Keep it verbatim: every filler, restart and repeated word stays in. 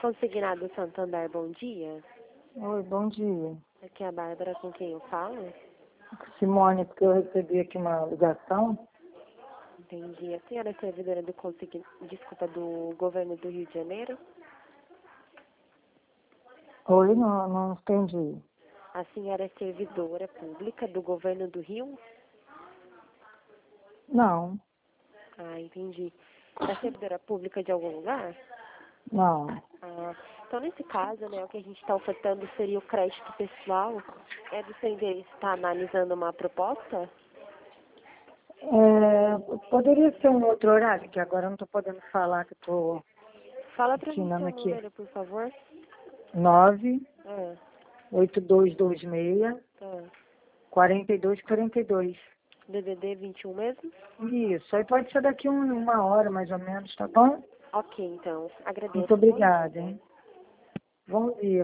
Consignado Santander, bom dia. Oi, bom dia. Aqui é a Bárbara, com quem eu falo. Simone, porque eu recebi aqui uma ligação. Entendi. A senhora é servidora do consign... Desculpa, do governo do Rio de Janeiro? Oi, não, não entendi. A senhora é servidora pública do governo do Rio? Não, Ah, entendi. É servidora pública de algum lugar? não. Ah, então, nesse caso, né, o que a gente está ofertando seria o crédito pessoal. É do seu endereço estar analisando uma proposta? É, poderia ser um outro horário, que agora eu não estou podendo falar, que estou Fala pra mim assinando seu aqui. número, por favor. nove Ah, oito dois dois seis, ah. quatro dois quatro dois. D D D vinte e um mesmo? Isso, aí pode ser daqui um- uma hora mais ou menos, tá bom? Ok, então. Muito Agradeço. Bom obrigada, dia. hein? Bom dia.